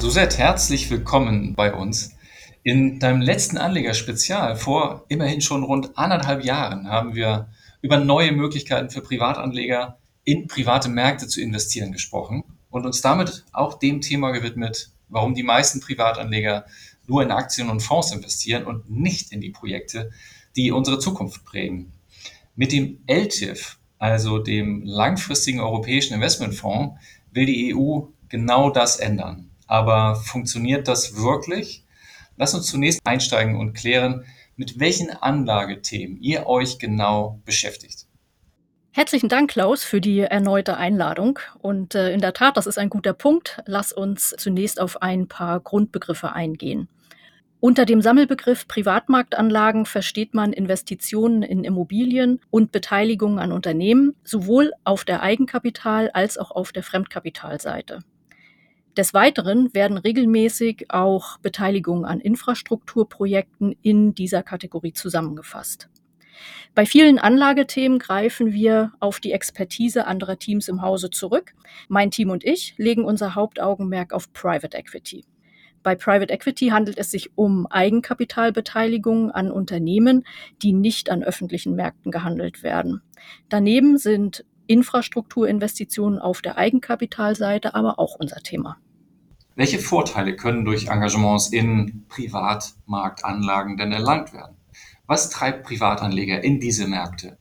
Suzette, herzlich willkommen bei uns. In deinem letzten Anlegerspezial vor immerhin schon rund 1,5 Jahren haben wir über neue Möglichkeiten für Privatanleger in private Märkte zu investieren gesprochen und uns damit auch dem Thema gewidmet, warum die meisten Privatanleger nur in Aktien und Fonds investieren und nicht in die Projekte, die unsere Zukunft prägen. Mit dem LTIF, also dem langfristigen europäischen Investmentfonds, will die EU genau das ändern. Aber funktioniert das wirklich? Lass uns zunächst einsteigen und klären, mit welchen Anlagethemen ihr euch genau beschäftigt. Herzlichen Dank, Klaus, für die erneute Einladung. Und in der Tat, das ist ein guter Punkt. Lass uns zunächst auf ein paar Grundbegriffe eingehen. Unter dem Sammelbegriff Privatmarktanlagen versteht man Investitionen in Immobilien und Beteiligungen an Unternehmen, sowohl auf der Eigenkapital- als auch auf der Fremdkapitalseite. Des Weiteren werden regelmäßig auch Beteiligungen an Infrastrukturprojekten in dieser Kategorie zusammengefasst. Bei vielen Anlagethemen greifen wir auf die Expertise anderer Teams im Hause zurück. Mein Team und ich legen unser Hauptaugenmerk auf Private Equity. Bei Private Equity handelt es sich um Eigenkapitalbeteiligungen an Unternehmen, die nicht an öffentlichen Märkten gehandelt werden. Daneben sind Infrastrukturinvestitionen auf der Eigenkapitalseite aber auch unser Thema. Welche Vorteile können durch Engagements in Privatmarktanlagen denn erlangt werden? Was treibt Privatanleger in diese Märkte?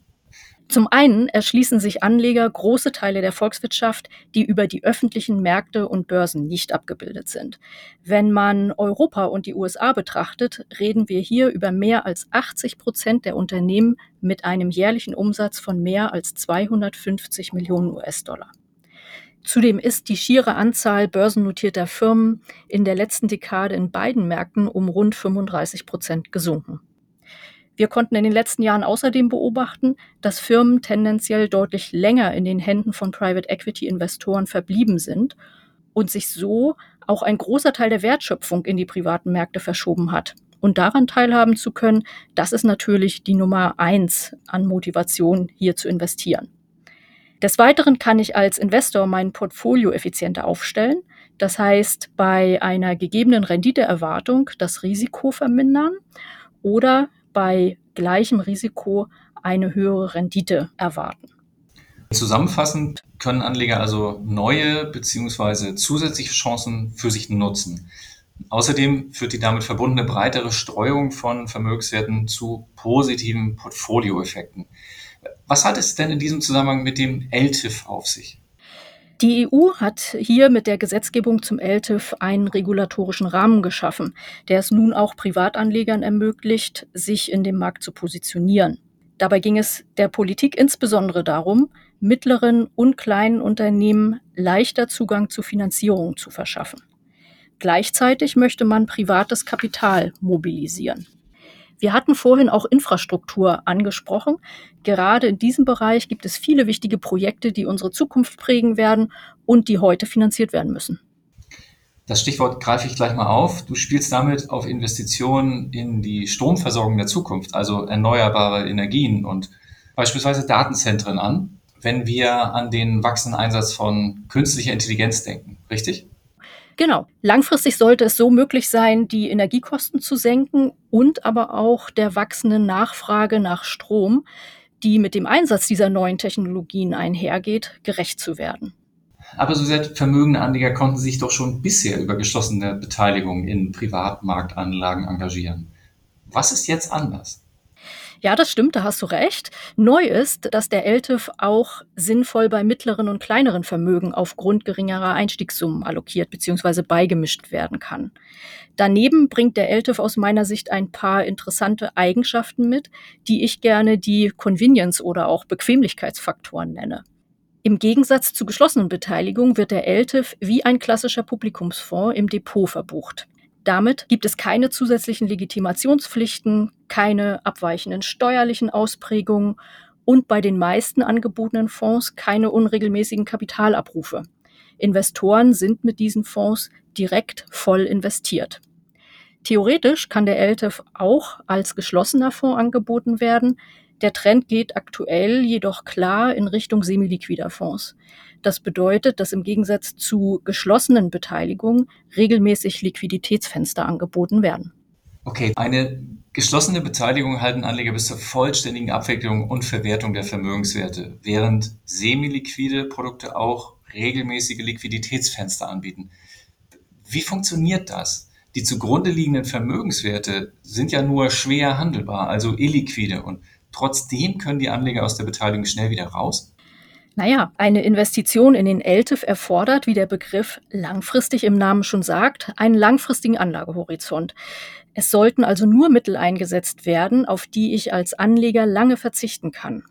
Zum einen erschließen sich Anleger große Teile der Volkswirtschaft, die über die öffentlichen Märkte und Börsen nicht abgebildet sind. Wenn man Europa und die USA betrachtet, reden wir hier über mehr als 80% der Unternehmen mit einem jährlichen Umsatz von mehr als 250 Millionen US-Dollar. Zudem ist die schiere Anzahl börsennotierter Firmen in der letzten Dekade in beiden Märkten um rund 35% gesunken. Wir konnten in den letzten Jahren außerdem beobachten, dass Firmen tendenziell deutlich länger in den Händen von Private Equity Investoren verblieben sind und sich so auch ein großer Teil der Wertschöpfung in die privaten Märkte verschoben hat. Und daran teilhaben zu können, das ist natürlich die Nummer 1 an Motivation, hier zu investieren. Des Weiteren kann ich als Investor mein Portfolio effizienter aufstellen. Das heißt, bei einer gegebenen Renditeerwartung das Risiko vermindern oder bei gleichem Risiko eine höhere Rendite erwarten. Zusammenfassend können Anleger also neue bzw. zusätzliche Chancen für sich nutzen. Außerdem führt die damit verbundene breitere Streuung von Vermögenswerten zu positiven Portfolioeffekten. Was hat es denn in diesem Zusammenhang mit dem LTIF auf sich? Die EU hat hier mit der Gesetzgebung zum LTIF einen regulatorischen Rahmen geschaffen, der es nun auch Privatanlegern ermöglicht, sich in dem Markt zu positionieren. Dabei ging es der Politik insbesondere darum, mittleren und kleinen Unternehmen leichter Zugang zu Finanzierung zu verschaffen. Gleichzeitig möchte man privates Kapital mobilisieren. Wir hatten vorhin auch Infrastruktur angesprochen. Gerade in diesem Bereich gibt es viele wichtige Projekte, die unsere Zukunft prägen werden und die heute finanziert werden müssen. Das Stichwort greife ich gleich mal auf. Du spielst damit auf Investitionen in die Stromversorgung der Zukunft, also erneuerbare Energien und beispielsweise Datenzentren an, wenn wir an den wachsenden Einsatz von künstlicher Intelligenz denken, richtig? Genau. Langfristig sollte es so möglich sein, die Energiekosten zu senken und aber auch der wachsenden Nachfrage nach Strom, die mit dem Einsatz dieser neuen Technologien einhergeht, gerecht zu werden. Aber so sehr vermögende Anleger konnten sich doch schon bisher über geschlossene Beteiligung in Privatmarktanlagen engagieren. Was ist jetzt anders? Ja, das stimmt, da hast du recht. Neu ist, dass der LTIF auch sinnvoll bei mittleren und kleineren Vermögen aufgrund geringerer Einstiegssummen allokiert bzw. beigemischt werden kann. Daneben bringt der LTIF aus meiner Sicht ein paar interessante Eigenschaften mit, die ich gerne die Convenience- oder auch Bequemlichkeitsfaktoren nenne. Im Gegensatz zu geschlossenen Beteiligungen wird der LTIF wie ein klassischer Publikumsfonds im Depot verbucht. Damit gibt es keine zusätzlichen Legitimationspflichten, keine abweichenden steuerlichen Ausprägungen und bei den meisten angebotenen Fonds keine unregelmäßigen Kapitalabrufe. Investoren sind mit diesen Fonds direkt voll investiert. Theoretisch kann der LTIF auch als geschlossener Fonds angeboten werden. Der Trend geht aktuell jedoch klar in Richtung semiliquider Fonds. Das bedeutet, dass im Gegensatz zu geschlossenen Beteiligungen regelmäßig Liquiditätsfenster angeboten werden. Okay, eine geschlossene Beteiligung halten Anleger bis zur vollständigen Abwicklung und Verwertung der Vermögenswerte, während semiliquide Produkte auch regelmäßige Liquiditätsfenster anbieten. Wie funktioniert das? Die zugrunde liegenden Vermögenswerte sind ja nur schwer handelbar, also illiquide, und trotzdem können die Anleger aus der Beteiligung schnell wieder raus? Naja, eine Investition in den LTIF erfordert, wie der Begriff langfristig im Namen schon sagt, einen langfristigen Anlagehorizont. Es sollten also nur Mittel eingesetzt werden, auf die ich als Anleger lange verzichten kann.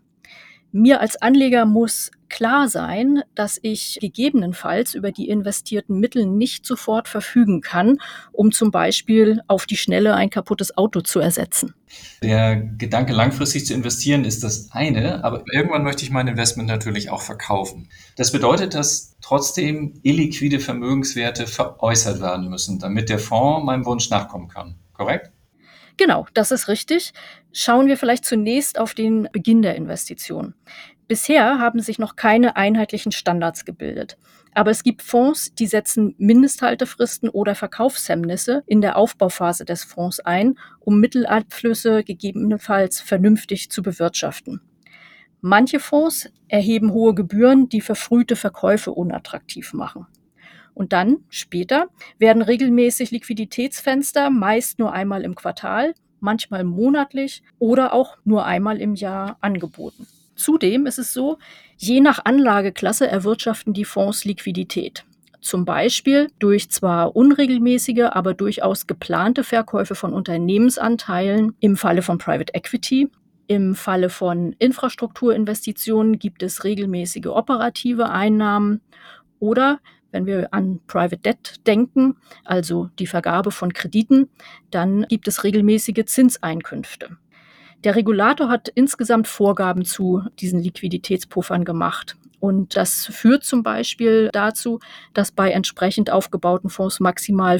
Mir als Anleger muss klar sein, dass ich gegebenenfalls über die investierten Mittel nicht sofort verfügen kann, um zum Beispiel auf die Schnelle ein kaputtes Auto zu ersetzen. Der Gedanke, langfristig zu investieren, ist das eine, aber irgendwann möchte ich mein Investment natürlich auch verkaufen. Das bedeutet, dass trotzdem illiquide Vermögenswerte veräußert werden müssen, damit der Fonds meinem Wunsch nachkommen kann. Korrekt? Genau, das ist richtig. Schauen wir vielleicht zunächst auf den Beginn der Investition. Bisher haben sich noch keine einheitlichen Standards gebildet. Aber es gibt Fonds, die setzen Mindesthaltefristen oder Verkaufshemmnisse in der Aufbauphase des Fonds ein, um Mittelabflüsse gegebenenfalls vernünftig zu bewirtschaften. Manche Fonds erheben hohe Gebühren, die verfrühte Verkäufe unattraktiv machen. Und dann, später, werden regelmäßig Liquiditätsfenster, meist nur einmal im Quartal, manchmal monatlich oder auch nur einmal im Jahr angeboten. Zudem ist es so, je nach Anlageklasse erwirtschaften die Fonds Liquidität. Zum Beispiel durch zwar unregelmäßige, aber durchaus geplante Verkäufe von Unternehmensanteilen im Falle von Private Equity. Im Falle von Infrastrukturinvestitionen gibt es regelmäßige operative Einnahmen oder wenn wir an Private Debt denken, also die Vergabe von Krediten, dann gibt es regelmäßige Zinseinkünfte. Der Regulator hat insgesamt Vorgaben zu diesen Liquiditätspuffern gemacht. Und das führt zum Beispiel dazu, dass bei entsprechend aufgebauten Fonds maximal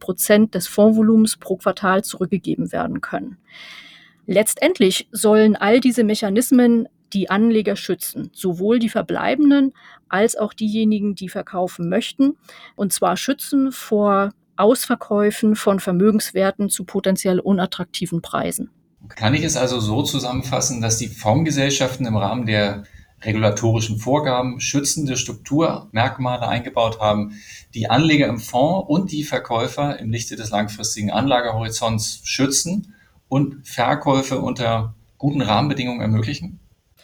5% des Fondsvolumens pro Quartal zurückgegeben werden können. Letztendlich sollen all diese Mechanismen die Anleger schützen, sowohl die Verbleibenden als auch diejenigen, die verkaufen möchten, und zwar schützen vor Ausverkäufen von Vermögenswerten zu potenziell unattraktiven Preisen. Kann ich es also so zusammenfassen, dass die Fondsgesellschaften im Rahmen der regulatorischen Vorgaben schützende Strukturmerkmale eingebaut haben, die Anleger im Fonds und die Verkäufer im Lichte des langfristigen Anlagehorizonts schützen und Verkäufe unter guten Rahmenbedingungen ermöglichen?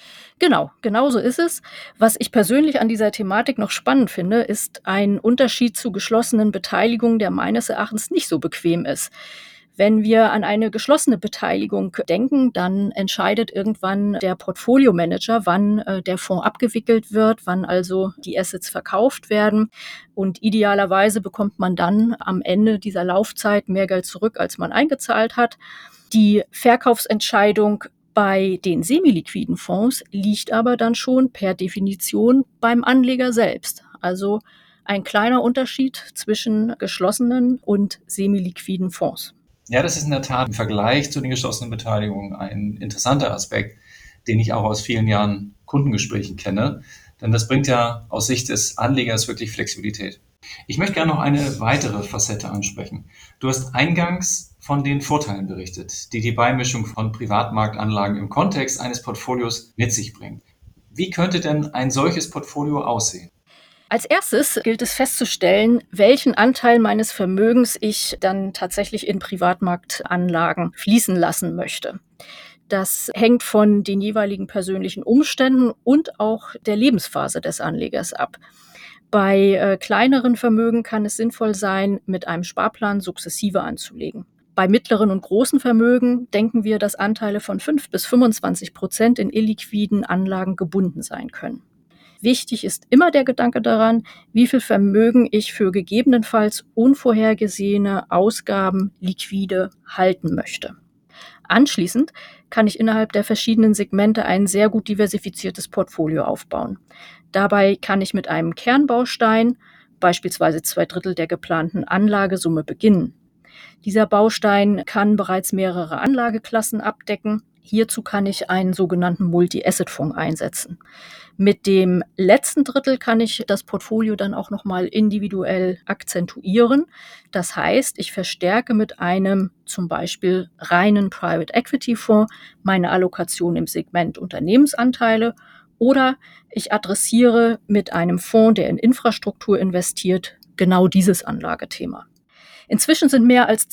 Genau so ist es. Was ich persönlich an dieser Thematik noch spannend finde, ist ein Unterschied zu geschlossenen Beteiligungen, der meines Erachtens nicht so bequem ist. Wenn wir an eine geschlossene Beteiligung denken, dann entscheidet irgendwann der Portfolio-Manager, wann der Fonds abgewickelt wird, wann also die Assets verkauft werden. Und idealerweise bekommt man dann am Ende dieser Laufzeit mehr Geld zurück, als man eingezahlt hat. Die Verkaufsentscheidung bei den semiliquiden Fonds liegt aber dann schon per Definition beim Anleger selbst. Also ein kleiner Unterschied zwischen geschlossenen und semiliquiden Fonds. Ja, das ist in der Tat im Vergleich zu den geschlossenen Beteiligungen ein interessanter Aspekt, den ich auch aus vielen Jahren Kundengesprächen kenne. Denn das bringt ja aus Sicht des Anlegers wirklich Flexibilität. Ich möchte gerne noch eine weitere Facette ansprechen. Du hast eingangs von den Vorteilen berichtet, die die Beimischung von Privatmarktanlagen im Kontext eines Portfolios mit sich bringt. Wie könnte denn ein solches Portfolio aussehen? Als erstes gilt es festzustellen, welchen Anteil meines Vermögens ich dann tatsächlich in Privatmarktanlagen fließen lassen möchte. Das hängt von den jeweiligen persönlichen Umständen und auch der Lebensphase des Anlegers ab. Bei kleineren Vermögen kann es sinnvoll sein, mit einem Sparplan sukzessive anzulegen. Bei mittleren und großen Vermögen denken wir, dass Anteile von 5-25% in illiquiden Anlagen gebunden sein können. Wichtig ist immer der Gedanke daran, wie viel Vermögen ich für gegebenenfalls unvorhergesehene Ausgaben liquide halten möchte. Anschließend kann ich innerhalb der verschiedenen Segmente ein sehr gut diversifiziertes Portfolio aufbauen. Dabei kann ich mit einem Kernbaustein, beispielsweise 2/3 der geplanten Anlagesumme, beginnen. Dieser Baustein kann bereits mehrere Anlageklassen abdecken. Hierzu kann ich einen sogenannten Multi-Asset-Fonds einsetzen. Mit dem letzten Drittel kann ich das Portfolio dann auch nochmal individuell akzentuieren. Das heißt, ich verstärke mit einem zum Beispiel reinen Private Equity Fonds meine Allokation im Segment Unternehmensanteile oder ich adressiere mit einem Fonds, der in Infrastruktur investiert, genau dieses Anlagethema. Inzwischen sind mehr als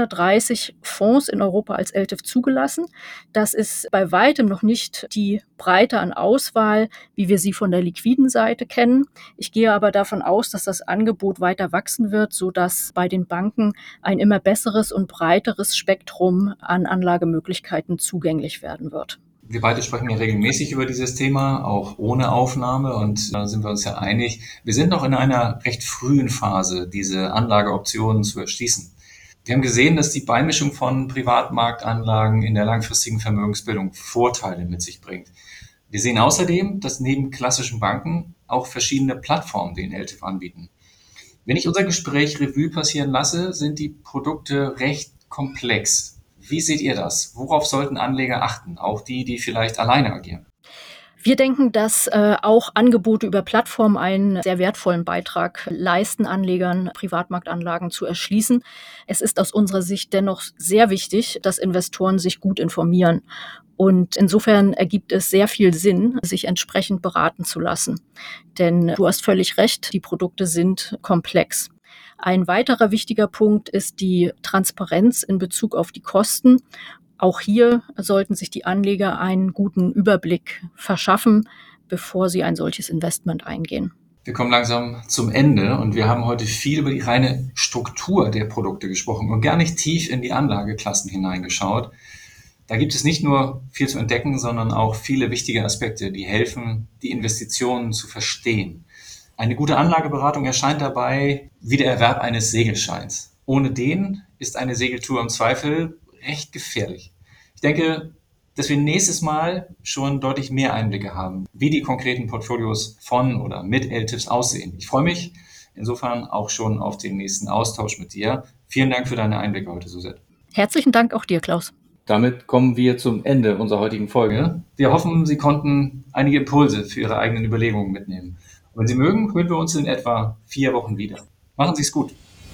230 Fonds in Europa als LTIF zugelassen. Das ist bei weitem noch nicht die Breite an Auswahl, wie wir sie von der liquiden Seite kennen. Ich gehe aber davon aus, dass das Angebot weiter wachsen wird, sodass bei den Banken ein immer besseres und breiteres Spektrum an Anlagemöglichkeiten zugänglich werden wird. Wir beide sprechen ja regelmäßig über dieses Thema, auch ohne Aufnahme, und da sind wir uns ja einig. Wir sind noch in einer recht frühen Phase, diese Anlageoptionen zu erschließen. Wir haben gesehen, dass die Beimischung von Privatmarktanlagen in der langfristigen Vermögensbildung Vorteile mit sich bringt. Wir sehen außerdem, dass neben klassischen Banken auch verschiedene Plattformen den LTIF anbieten. Wenn ich unser Gespräch Revue passieren lasse, sind die Produkte recht komplex. Wie seht ihr das? Worauf sollten Anleger achten, auch die, die vielleicht alleine agieren? Wir denken, dass auch Angebote über Plattformen einen sehr wertvollen Beitrag leisten, Anlegern Privatmarktanlagen zu erschließen. Es ist aus unserer Sicht dennoch sehr wichtig, dass Investoren sich gut informieren. Und insofern ergibt es sehr viel Sinn, sich entsprechend beraten zu lassen. Denn du hast völlig recht, die Produkte sind komplex. Ein weiterer wichtiger Punkt ist die Transparenz in Bezug auf die Kosten. Auch hier sollten sich die Anleger einen guten Überblick verschaffen, bevor sie ein solches Investment eingehen. Wir kommen langsam zum Ende und wir haben heute viel über die reine Struktur der Produkte gesprochen und gar nicht tief in die Anlageklassen hineingeschaut. Da gibt es nicht nur viel zu entdecken, sondern auch viele wichtige Aspekte, die helfen, die Investitionen zu verstehen. Eine gute Anlageberatung erscheint dabei wie der Erwerb eines Segelscheins. Ohne den ist eine Segeltour im Zweifel recht gefährlich. Ich denke, dass wir nächstes Mal schon deutlich mehr Einblicke haben, wie die konkreten Portfolios von oder mit LTIFs aussehen. Ich freue mich insofern auch schon auf den nächsten Austausch mit dir. Vielen Dank für deine Einblicke heute, Suzette. Herzlichen Dank auch dir, Klaus. Damit kommen wir zum Ende unserer heutigen Folge. Wir hoffen, Sie konnten einige Impulse für Ihre eigenen Überlegungen mitnehmen. Und wenn Sie mögen, hören wir uns in etwa 4 Wochen wieder. Machen Sie es gut.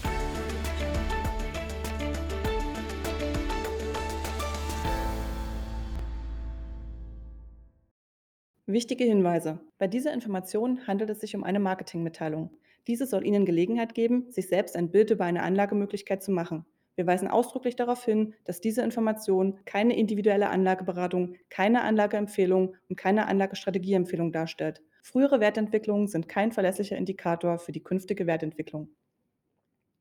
Wichtige Hinweise. Bei dieser Information handelt es sich um eine Marketingmitteilung. Diese soll Ihnen Gelegenheit geben, sich selbst ein Bild über eine Anlagemöglichkeit zu machen. Wir weisen ausdrücklich darauf hin, dass diese Information keine individuelle Anlageberatung, keine Anlageempfehlung und keine Anlagestrategieempfehlung darstellt. Frühere Wertentwicklungen sind kein verlässlicher Indikator für die künftige Wertentwicklung.